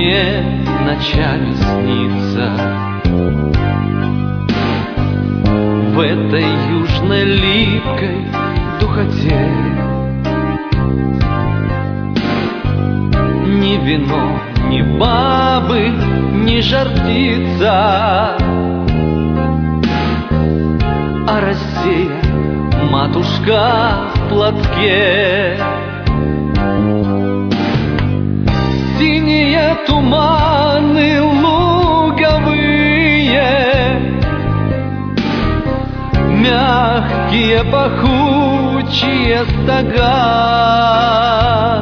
мне ночами снится. В этой южной липкой духоте ни вино, ни бабы, ни жар птица, а Россия, матушка в платке. Синие туманы луговые, мягкие пахучие стога.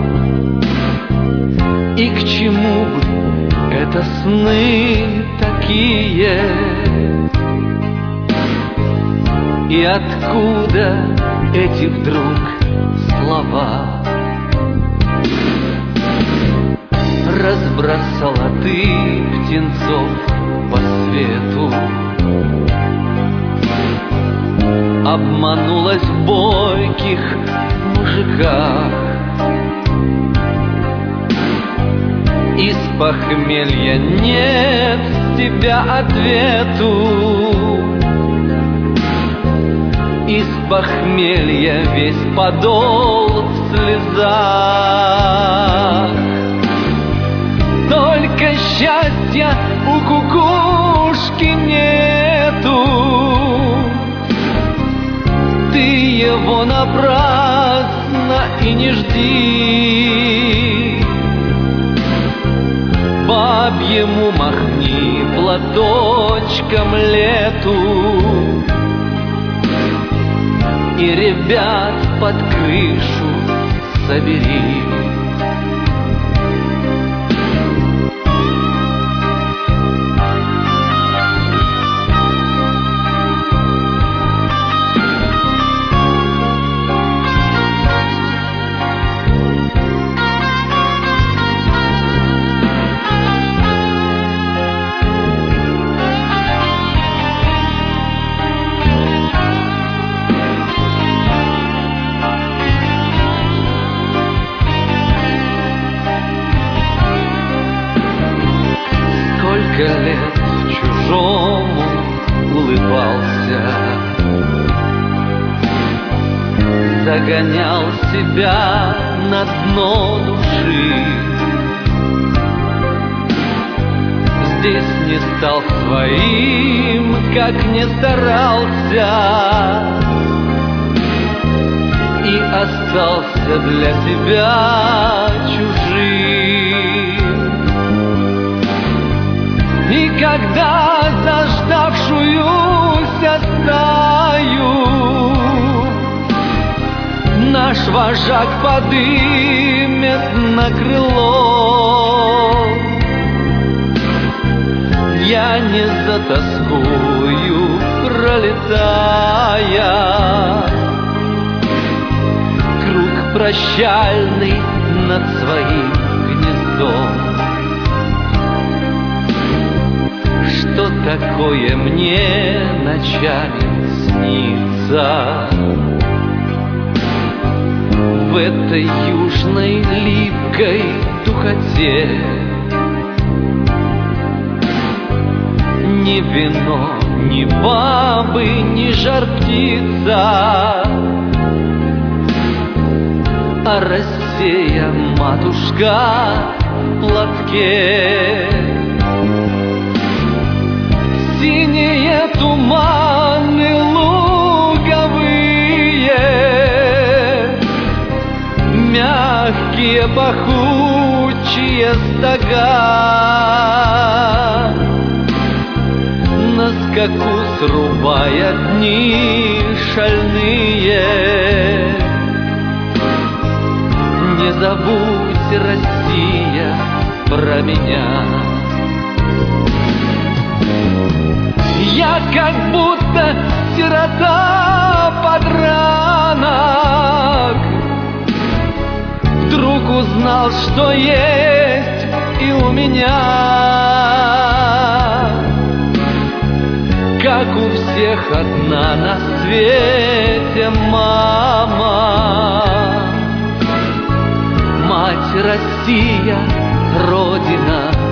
И к чему бы это сны такие? И откуда эти вдруг слова? Разбросала ты птенцов по свету, обманулась в бойких мужиках. Из похмелья нет с тебя ответу, из похмелья весь подол в слезах. Только счастья у кукушки нету, ты его напрасно и не жди. Бабьему махни платочком лету и ребят под крышу собери. Сколько лет чужому улыбался, загонял себя на дно души. Здесь не стал своим, как не старался, и остался для тебя чужим. И когда заждавшуюся стаю наш вожак подымет на крыло, я не затоскую, пролетая круг прощальный над своим гнездом. Что такое мне ночами снится в этой южной липкой духоте? Ни вино, ни бабы, ни жар птица, а Россия, матушка в платке. Синие туманы луговые, мягкие пахучие стога, на скаку срубая дни шальные. Не забудь, Россия, про меня. Я как будто сирота-подранок, вдруг узнал, что есть и у меня. Как у всех одна на свете мама, мать Россия, Родина